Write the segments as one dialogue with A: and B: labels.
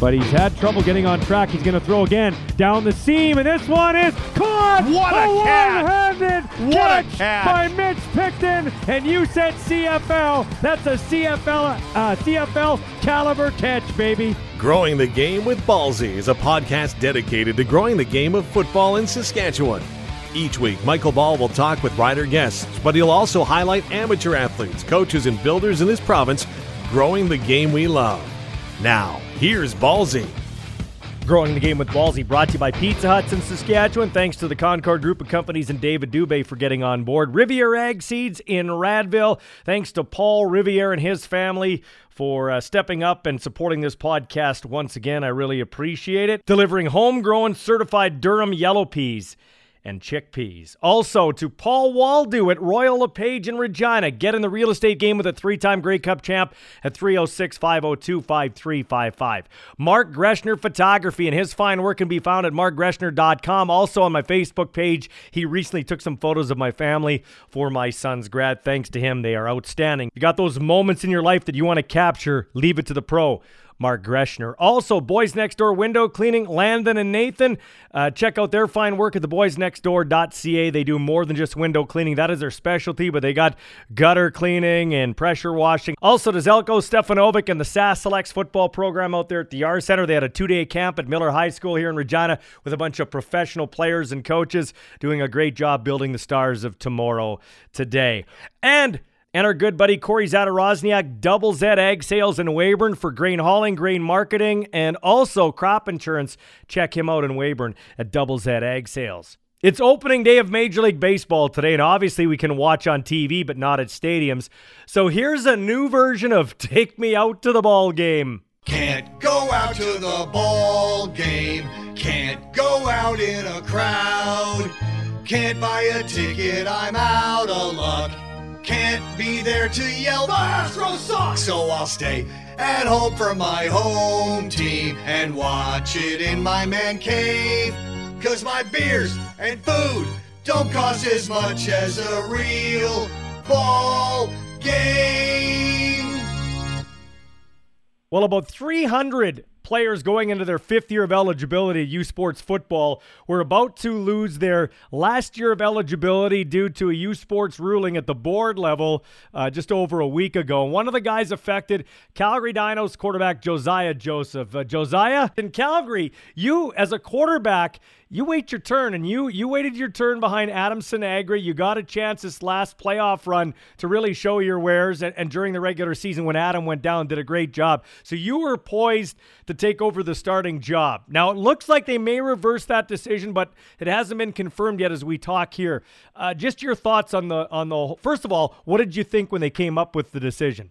A: but he's had trouble getting on track. He's going to throw again down the seam, and this one is caught!
B: What a catch!
A: One-handed
B: What a
A: catch
B: catch!
A: by Mitch Picton, and you said CFL. That's a CFL caliber catch, baby.
C: Growing the Game with Ballsy is a podcast dedicated to growing the game of football in Saskatchewan. Each week, Michael Ball will talk with rider guests, but he'll also highlight amateur athletes, coaches, and builders in this province growing the game we love. Now, here's Ballsy.
A: Growing the Game with Ballsy, brought to you by Pizza Huts in Saskatchewan. Thanks to the Concord Group of Companies and David Dubé for getting on board. Riviere Ag Seeds in Radville. Thanks to Paul Riviere and his family for stepping up and supporting this podcast once again. I really appreciate it. Delivering homegrown certified Durham yellow peas and chickpeas. Also to Paul Waldo at Royal LePage in Regina. Get in the real estate game with a three-time Grey Cup champ at 306-502-5355. Mark Greshner Photography, and his fine work can be found at markgreshner.com. Also on my Facebook page, he recently took some photos of my family for my son's grad. Thanks to him, they are outstanding. You got those moments in your life that you want to capture, leave it to the pro. Mark Greshner. Also, Boys Next Door Window Cleaning, Landon and Nathan. Check out their fine work at theboysnextdoor.ca. They do more than just window cleaning. That is their specialty, but they got gutter cleaning and pressure washing. Also, to Zelko Stefanovic and the SAS Selects football program out there at the R Center. They had a 2-day camp at Miller High School here in Regina with a bunch of professional players and coaches doing a great job building the stars of tomorrow today. And our good buddy Corey Zadarozniak, Double Z Ag Sales in Weyburn for grain hauling, grain marketing, and also crop insurance. Check him out in Weyburn at Double Z Ag Sales. It's opening day of Major League Baseball today, and obviously we can watch on TV, but not at stadiums. So here's a new version of Take Me Out to the Ball Game.
D: Can't go out to the ball game. Can't go out in a crowd. Can't buy a ticket, I'm out of luck. Can't be there to yell, the Astros suck! So I'll stay at home for my home team and watch it in my man cave. 'Cause my beers and food don't cost as much as a real ball game.
A: Well, about 300 players going into their fifth year of eligibility at U Sports football were about to lose their last year of eligibility due to a U Sports ruling at the board level just over a week ago. One of the guys affected, Calgary Dinos quarterback Josiah Joseph. Josiah, in Calgary, you as a quarterback, you wait your turn, and you waited your turn behind Adam Sinagri. You got a chance this last playoff run to really show your wares, and during the regular season when Adam went down, did a great job. So you were poised to take over the starting job. Now, it looks like they may reverse that decision, but it hasn't been confirmed yet as we talk here. Just your thoughts on the first of all, what did you think when they came up with the decision?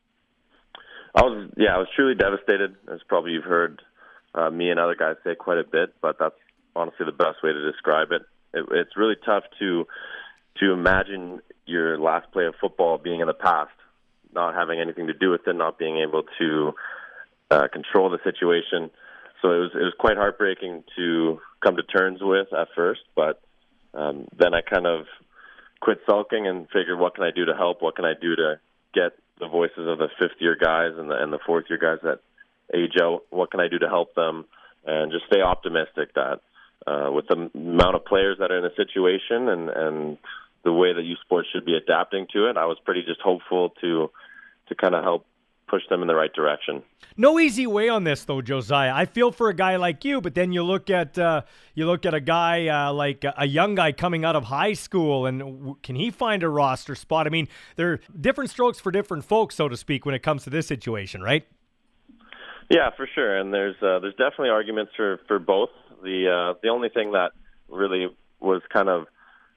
E: I was truly devastated, as probably you've heard me and other guys say quite a bit, but that's honestly the best way to describe it. It's really tough to imagine your last play of football being in the past, not having anything to do with it, not being able to control the situation. So it was quite heartbreaking to come to terms with at first, but then I kind of quit sulking and figured, what can I do to help? What can I do to get the voices of the fifth-year guys and the fourth-year guys that age out? What can I do to help them? And just stay optimistic that with the amount of players that are in the situation and the way that U Sports should be adapting to it, I was pretty just hopeful to kind of help push them in the right direction.
A: No easy way on this, though, Josiah. I feel for a guy like you, but then you look at a guy like a young guy coming out of high school, and can he find a roster spot? I mean, there are different strokes for different folks, so to speak, when it comes to this situation, right?
E: Yeah, for sure, and there's definitely arguments for both. The only thing that really was kind of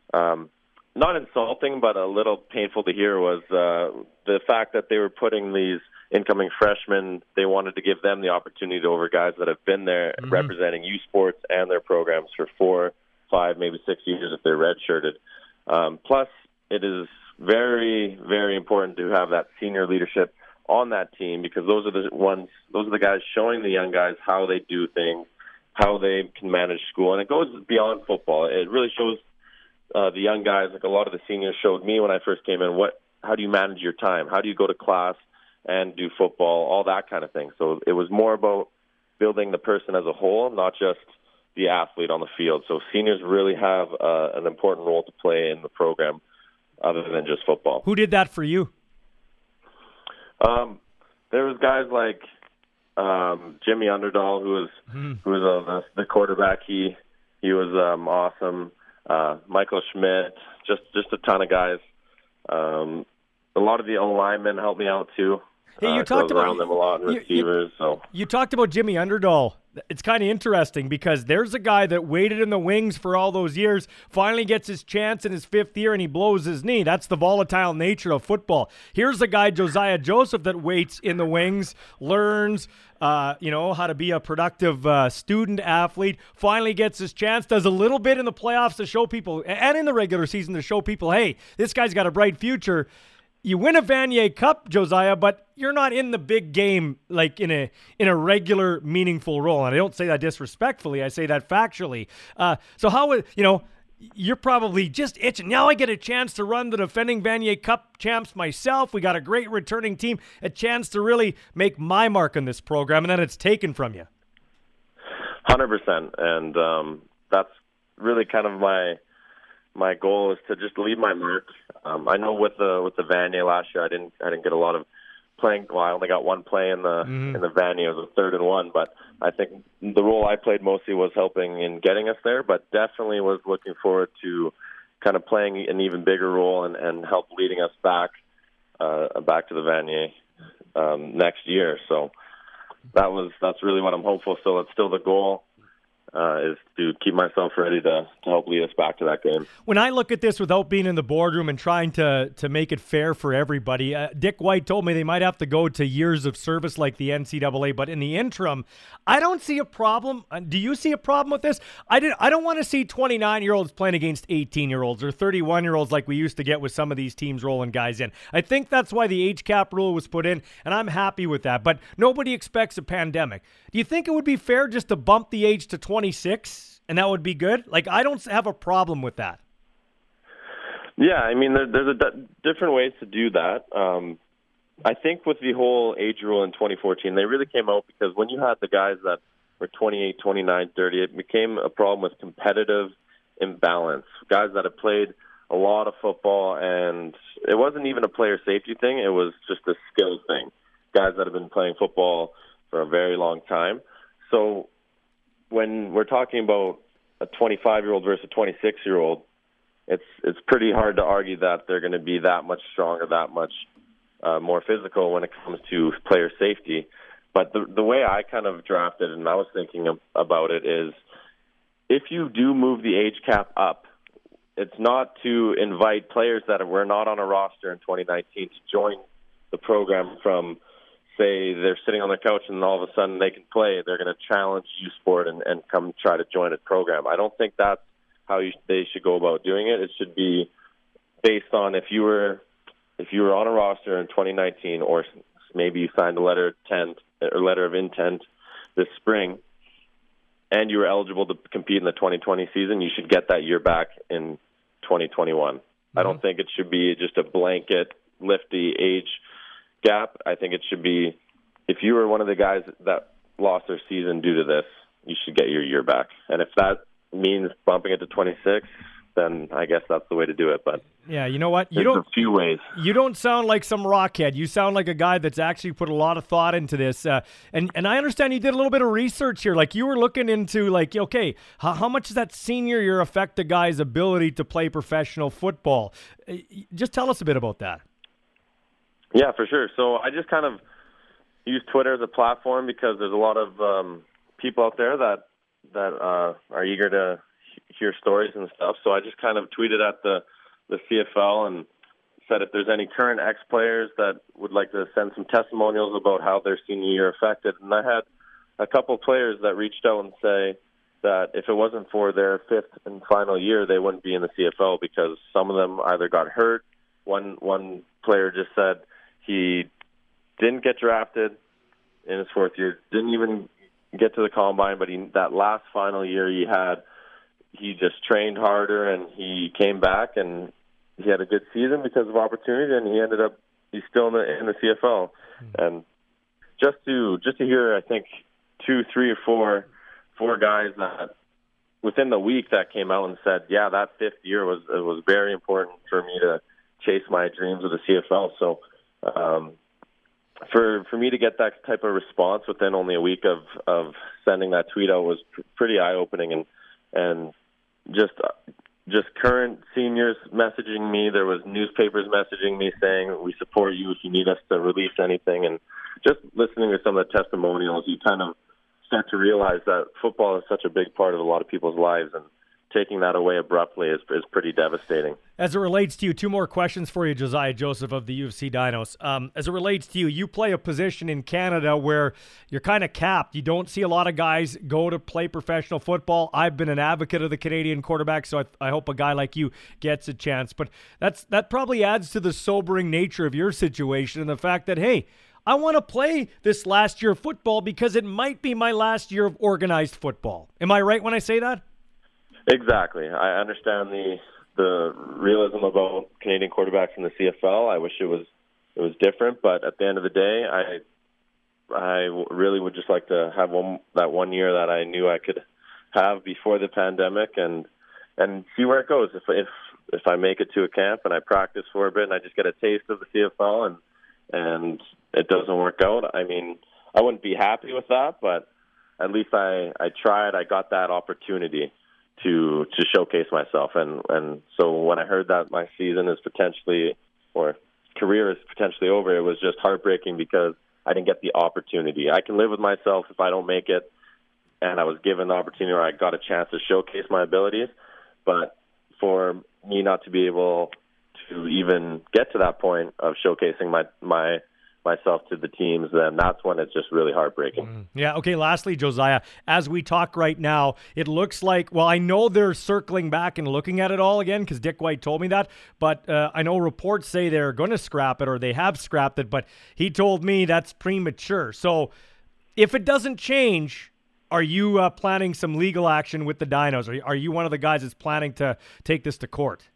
E: not insulting, but a little painful to hear was the fact that they were putting these incoming freshmen, they wanted to give them the opportunity over guys that have been there representing U Sports and their programs for 4, 5, maybe 6 years if they're redshirted. Plus, it is very, very important to have that senior leadership on that team, because those are the guys showing the young guys how they do things, how they can manage school, and it goes beyond football. It really shows the young guys, like a lot of the seniors showed me when I first came in, how do you manage your time? How do you go to class and do football, all that kind of thing. So it was more about building the person as a whole, not just the athlete on the field. So seniors really have an important role to play in the program other than just football.
A: Who did that for you?
E: There was guys like Jimmy Underdahl, who was the quarterback. He was awesome. Michael Schmidt, just a ton of guys. A lot of the O-linemen helped me out too.
A: Hey, you talked about
E: around them a lot, and receivers.
A: You talked about Jimmy Underdahl. It's kind of interesting because there's a guy that waited in the wings for all those years, finally gets his chance in his 5th year, and he blows his knee. That's the volatile nature of football. Here's a guy, Josiah Joseph, that waits in the wings, learns, how to be a productive student athlete, finally gets his chance, does a little bit in the playoffs to show people, and in the regular season to show people, hey, this guy's got a bright future. You win a Vanier Cup, Josiah, but you're not in the big game like in a regular, meaningful role. And I don't say that disrespectfully. I say that factually. So how, you're probably just itching. Now I get a chance to run the defending Vanier Cup champs myself. We got a great returning team, a chance to really make my mark on this program, and then it's taken from you.
E: 100%. And that's really kind of my goal is to just leave my mark. I know with the Vanier last year, I didn't get a lot of playing. Well, I only got one play in the Vanier. It was a 3rd and 1, but I think the role I played mostly was helping in getting us there. But definitely was looking forward to kind of playing an even bigger role and help leading us back to the Vanier next year. So that's really what I'm hopeful. So it's still the goal. Is to keep myself ready to help lead us back to that game.
A: When I look at this without being in the boardroom and trying to make it fair for everybody, Dick White told me they might have to go to years of service like the NCAA, but in the interim, I don't see a problem. Do you see a problem with this? I don't want to see 29-year-olds playing against 18-year-olds or 31-year-olds like we used to get with some of these teams rolling guys in. I think that's why the age cap rule was put in, and I'm happy with that, but nobody expects a pandemic. Do you think it would be fair just to bump the age to 26 and that would be good? Like, I don't have a problem with that.
E: Yeah, I mean, there's different ways to do that. I think with the whole age rule in 2014, they really came out because when you had the guys that were 28, 29, 30, it became a problem with competitive imbalance. Guys that had played a lot of football, and it wasn't even a player safety thing. It was just a skill thing. Guys that have been playing football for a very long time. So when we're talking about a 25-year-old versus a 26-year-old, it's pretty hard to argue that they're going to be that much stronger, that much more physical when it comes to player safety. But the way I kind of drafted and I was thinking about it is if you do move the age cap up, it's not to invite players that were not on a roster in 2019 to join the program from, say, they're sitting on their couch and all of a sudden they can play. They're going to challenge U Sport and come try to join a program. I don't think that's how they should go about doing it. It should be based on if you were on a roster in 2019 or maybe you signed a letter of intent this spring and you were eligible to compete in the 2020 season, you should get that year back in 2021. Mm-hmm. I don't think it should be just a blanket lift the age gap. I think it should be if you were one of the guys that lost their season due to this, you should get your year back. And if that means bumping it to 26, then I guess that's the way to do it. But
A: yeah, you know what?
E: There's a few ways.
A: You don't sound like some rockhead. You sound like a guy that's actually put a lot of thought into this. And I understand you did a little bit of research here. Like you were looking into like, okay, how much does that senior year affect the guy's ability to play professional football? Just tell us a bit about that.
E: Yeah, for sure. So I just kind of use Twitter as a platform because there's a lot of people out there that are eager to hear stories and stuff. So I just kind of tweeted at the CFL and said if there's any current ex-players that would like to send some testimonials about how their senior year affected. And I had a couple of players that reached out and say that if it wasn't for their fifth and final year, they wouldn't be in the CFL because some of them either got hurt. One player just said he didn't get drafted in his fourth year, didn't even get to the combine, but that last final year he just trained harder and he came back and he had a good season because of opportunity, and he's still in the CFL. And just to hear, I think 2, 3, or four guys that within the week that came out and said, yeah, that fifth year was very important for me to chase my dreams of the CFL. So for me to get that type of response within only a week of sending that tweet out was pretty eye-opening, and just current seniors messaging me. There was newspapers messaging me saying, we support you if you need us to release anything. And just listening to some of the testimonials, you kind of start to realize that football is such a big part of a lot of people's lives, and taking that away abruptly is pretty devastating.
A: As it relates to you, two more questions for you, Josiah Joseph of the U of C Dinos. As it relates to you, you play a position in Canada where you're kind of capped. You don't see a lot of guys go to play professional football. I've been an advocate of the Canadian quarterback, so I hope a guy like you gets a chance. But that probably adds to the sobering nature of your situation and the fact that, hey, I want to play this last year of football because it might be my last year of organized football. Am I right when I say that?
E: Exactly. I understand the realism about Canadian quarterbacks in the CFL. I wish it was different, but at the end of the day, I really would just like to have that 1 year that I knew I could have before the pandemic, and see where it goes. If I make it to a camp and I practice for a bit and I just get a taste of the CFL and it doesn't work out, I mean, I wouldn't be happy with that, but at least I tried. I got that opportunity to showcase myself, and so when I heard that my season is potentially, or career is potentially over, it was just heartbreaking because I didn't get the opportunity. I can live with myself if I don't make it, and I was given the opportunity, or I got a chance to showcase my abilities, but for me not to be able to even get to that point of showcasing myself to the teams, then that's when it's just really heartbreaking.
A: Yeah, okay, lastly, Josiah, as we talk right now, it looks like, well, I know they're circling back and looking at it all again because Dick White told me that, but I know reports say they're going to scrap it or they have scrapped it, but he told me that's premature. So if it doesn't change, are you planning some legal action with the Dinos? Are you one of the guys that's planning to take this to court?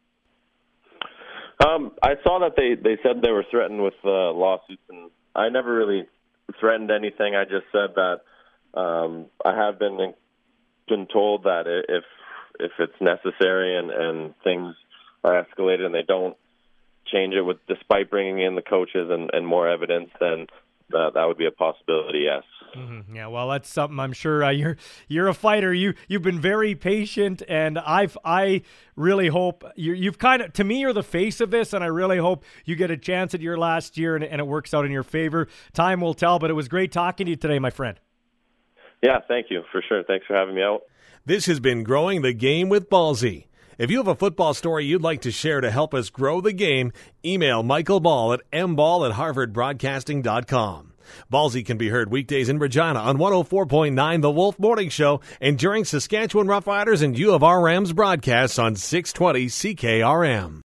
E: I saw that they said they were threatened with lawsuits, and I never really threatened anything. I just said that I have been told that if it's necessary and things are escalated and they don't change it despite bringing in the coaches and more evidence, then that would be a possibility, yes.
A: Mm-hmm. Yeah, well, that's something I'm sure you're a fighter. You've been very patient, and I really hope you've kind of, to me, you're the face of this, and I really hope you get a chance at your last year and it works out in your favor. Time will tell, but it was great talking to you today, my friend.
E: Yeah, thank you, for sure. Thanks for having me out.
C: This has been Growing the Game with Ballsy. If you have a football story you'd like to share to help us grow the game, email Michael Ball at mball@harvardbroadcasting.com. Ballsy can be heard weekdays in Regina on 104.9 The Wolf Morning Show and during Saskatchewan Roughriders and U of R Rams broadcasts on 620 CKRM.